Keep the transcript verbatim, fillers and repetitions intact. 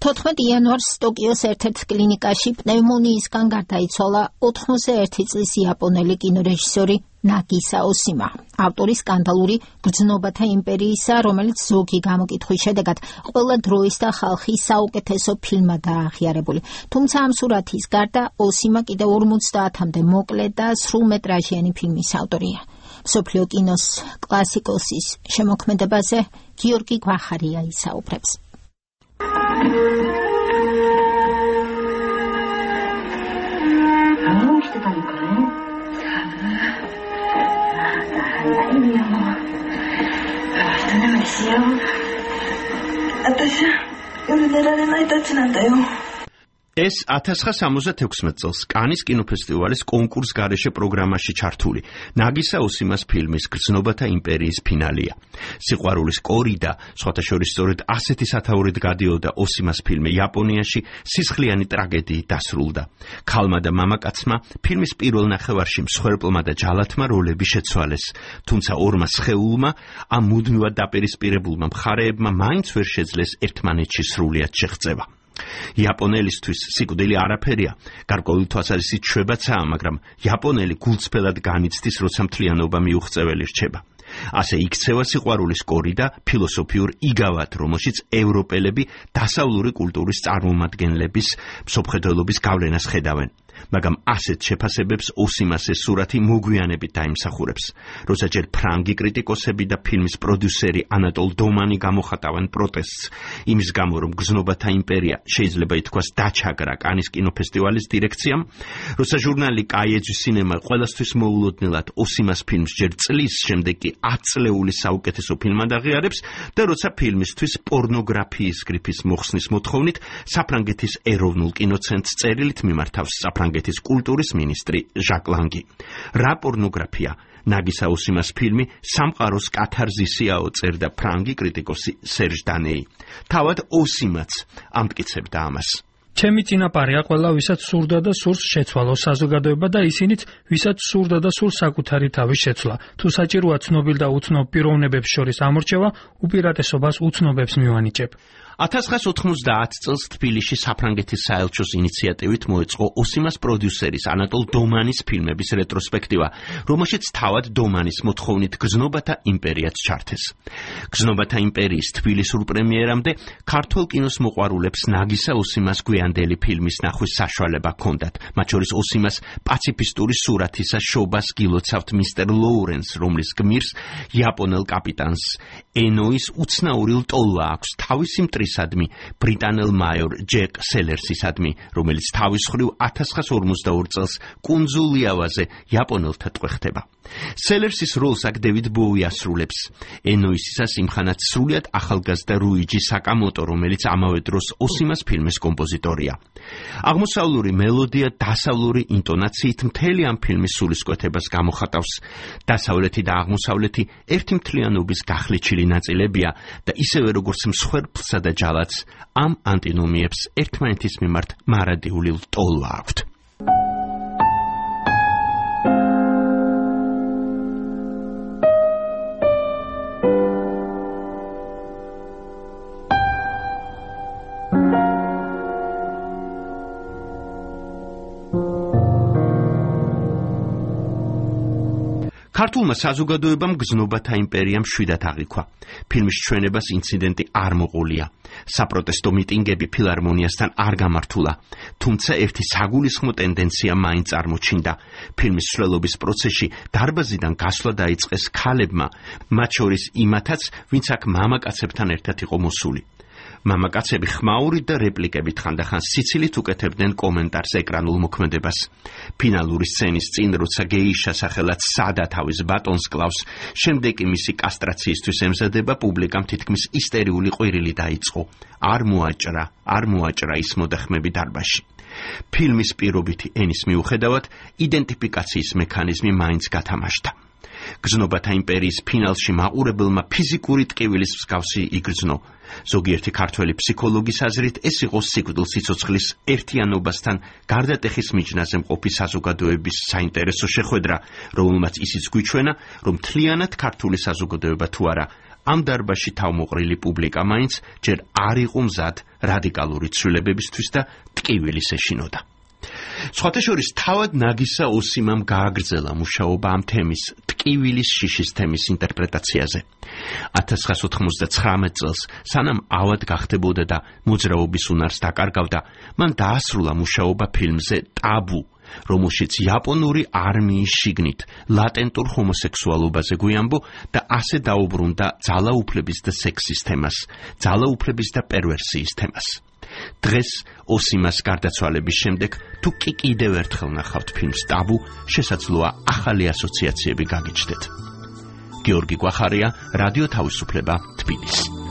თოთხმეტი იანვარს ტოკიოს ერთ-ერთ კლინიკაში პნევმონიისგან გარდაიცვალა ოთხმოცდაერთი წლის იაპონელი კინორეჟისორი ნაგისა ოსიმა, ავტორი სკანდალური გრძნობათა იმპერიისა, რომელიც ზოგი გამოკითხვის შედეგად ყველა დროის და ხალხის საუკეთესო ფილმადაა აღიარებული. თუმცა ამ სურათის გარდა ოსიმა კიდევ ორმოცდაათამდე მოკლე და სრულმეტრაჟიანი ფილმის ავტორია. მსოფლიო კინოს კლასიკოსის შემოქმედებაზე გიორგი გვახარია ისაუბრებს. ეს ათას სამოცდათექვსმეტ წელს კანის კინოფესტივალის კონკურს გარეშე პროგრამაში ჩართული ნაგისა ოსიმას ფილმის გრძნობათა იმპერიის ფინალია. სიყვარულის კორიდა, სხვათა შორის სწორედ ასეთი სათაურით გადიოდა ოსიმას ფილმი იაპონიაში სისხლიანი ტრაგედიით დასრულდა. ქალმა და მამაკაცმა ფილმის პირველ ნახევარში მსხვერპლმა და ჯალათმა როლები შეცვალეს, თუმცა ორმა სხეულმა ამ მუდმივად დაპირისპირებულმა მხარეებმა მაინც ვერ შეძლეს ერთმანეთში სრულიად შეღწევა. იაპონელისთვის სიკვდილი არაფერია, გარკვეული თვალსაზრისით ჩვებაცაა, მაგრამ იაპონელი გულწრფელად განიცდის, როცა მთლიანობა მიუღწეველი რჩება. ასე იქცევა სიყვარულის კორიდა ფილოსოფიურ იგავად, რომელშიც ევროპელები დასავლური კულტურის წარმომადგენლების მსოფლმხედველობის გავლენას ხედავენ. მაგრამ ასეთ შეფასებებს ოსიმას ეს სურათი მოგვიანებით დაიმსახურებს. როცა ჯერ ფრანგი კრიტიკოსები და ფილმის პროდიუსერი ანატოლ დომანი გამოხატავენ პროტესტს იმის გამო, რომ გრძნობათა იმპერია შეიძლება ითქვას დაჩაგრა კანის კინოფესტივალის დირექციამ, როცა ჟურნალი კაიეჯი სინემა ყველასთვის მოულოდნელად ოსიმას ფილმს ჯერ წლის შემდეგ კი ათ წლეულის საუკეთესო ფილმად აღიარებს და როცა ფილმისთვის პორნოგრაფიის გრიფის მოხსნის მოთხოვნით საფრანგეთის ეროვნულ კინოცენტრს წერილით მიმართავს საფრანგეთის კულტურის მინისტრი ჟაკ ლანგი. რა პორნოგრაფია? ნაგისა ოსიმას ფილმი სამყაროს კათარზისიაო, წერდა ფრანგი კრიტიკოსი სერჟ დანეი. თავად ოსიმაც ამტკიცებდა ამას. ჩემი წინაპარია ყველა, ვისაც სურდა და სურს შეცვალოს საზოგადოება და ისინიც, ვისაც სურდა და სურს საკუთარი თავის შეცვლა. თუ საჭიროა ცნობილ და უცნობ პიროვნებებს შორის ამორჩევა, უპირატესობას უცნობებს მივანიჭებ. ათას ოთხმოცდაათ წელს თბილისში საფრანგეთის საელჩოს ინიციატივით მოეწყო ოსიმას პროდიუსერის ანატოლ დომანის ფილმების რეტროსპექტივა, რომელშიც თავად დომანის მოთხოვნით გრძნობათა იმპერიაც ჩართეს. გრძნობათა იმპერიის თბილისურ პრემიერამდე ქართულ კინოს მოყვარულებს ნაგისა ოსიმას გვიანდელი ფილმის ნახვის საშუალება ჰქონდათ, მათ შორის ოსიმას პაციფისტური სურათისა შობას გილოცავთ მისტერ ლოურენს, რომლის გმირს იაპონელ კაპიტანს ენოის უცნაური ლტოლვა აქვს თავისი მტრისადმი ბრიტანელ მაიორ ჯეკ სელერსისადმი, რომელიც თავის მხრივ ათას ორმოცდაორ წელს კუნძულ იავაზე იაპონელთა ტყვეხდება. სელერსის როლს აქ დევიდ ბოუი ასრულებს. ენოისისას იმხანად სრულიად ახალგაზრდა რუიჯი საკამოტო, რომელიც ამავე დროს ოსიმას ფილმის კომპოზიტორია. აღმოსავლური მელოდია დასავლური ინტონაციით მთელი ამ ფილმის სულისკვეთებას გამოხატავს. დასავლეთი და აღმოსავლეთი ერთი მთლიანობის გახლეჩილი ნაწილებია და ისევე როგორც მსხვერპლსა და ჯალათს ამ ანტინომიებს ერთმანეთის მიმართ მარადიული ლტოლვა აქვთ. ქართულმა საზოგადოებამ გრძნობათა იმპერიამ შვიდად აღიქვა. ფილმის ჩვენებას ინციდენტი არ მოყოლია. საპროტესტო მიტინგები ფილარმონიასთან არ გამართულა, თუმცა ერთი საგულისხმო ტენდენცია მაინც წარმოჩინდა. ფილმის მსვლელობის პროცესში დარბაზიდან გასვლა დაიწყეს ქალებმა, მათ შორის იმათაც, ვინც აქ მამაკაცებთან ერთად იყო მოსული. მამაკაცები ხმაურით და რეპლიკებით ხანდახან სიცილით უკეთებდნენ კომენტარს ეკრანულ მოქმედებას. ფინალური სცენის წინ, როცა გეიშა სახელად სადა თავის ბატონს კლავს, შემდეგ კი მისი კასტრაციისთვის ემზადება, პუბლიკამ თითქმის ისტერიული ყვირილი დაიწყო. არ მოაჭრა, არ მოაჭრა ის მოდახმები დარბაზში. ფილმის პირობითი ენის მიუხედავად, იდენტიფიკაციის მექანიზმი მაინც გათამაშდა. გრძნობათა იმპერიის ფინალში მაყურებელმა ფიზიკური ტკივილის მსგავსი იგრძნო. ზოგიერთი ქართველი ფსიქოლოგის აზრით ეს იყო სიკვდილ სიცოცხლის ერთიანობასთან გარდატეხის მიჯნაზე მყოფი საზოგადოების საინტერესო შეხვედრა, რომელმაც ისიც გვიჩვენა, რომ მთლიანად ქართული საზოგადოება თუ არა ამ დარბაზში თავმოყრილი პუბლიკა მაინც ჯერ არ იყო მზად რადიკალური ცვლილებებისთვის და ტკივილის ეშინოდა. სხვათა შორის თავად ნაგისა ოსიმამ გააგრძელა მუშაობა ამ თემის ტკივილის შიშის თემის ინტერპრეტაციაზე. ათას ცხრაას ოთხმოცდაცხრამეტ წელს, სანამ ავად გახდებოდა და მოძრაობის უნარს დაკარგავდა, მან დაასრულა მუშაობა ფილმზე ტაბუ, რომელშიც იაპონური არმიის შიგნით ლატენტურ ჰომოსექსუალობაზე გვიამბო და ასე დაუბრუნდა ძალაუფლების და სექსის თემას, ძალაუფლების და პერვერსიის თემას. დღეს ოსიმას გარდაცვალების შემდეგ თუ კი კიდევ ერთხელ ნახავთ ფილმს ტაბუ, შესაძლოა ახალი ასოციაციები გაგიჩნდეთ. გიორგი კვახარია, რადიო თავისუფლება, თბილისი.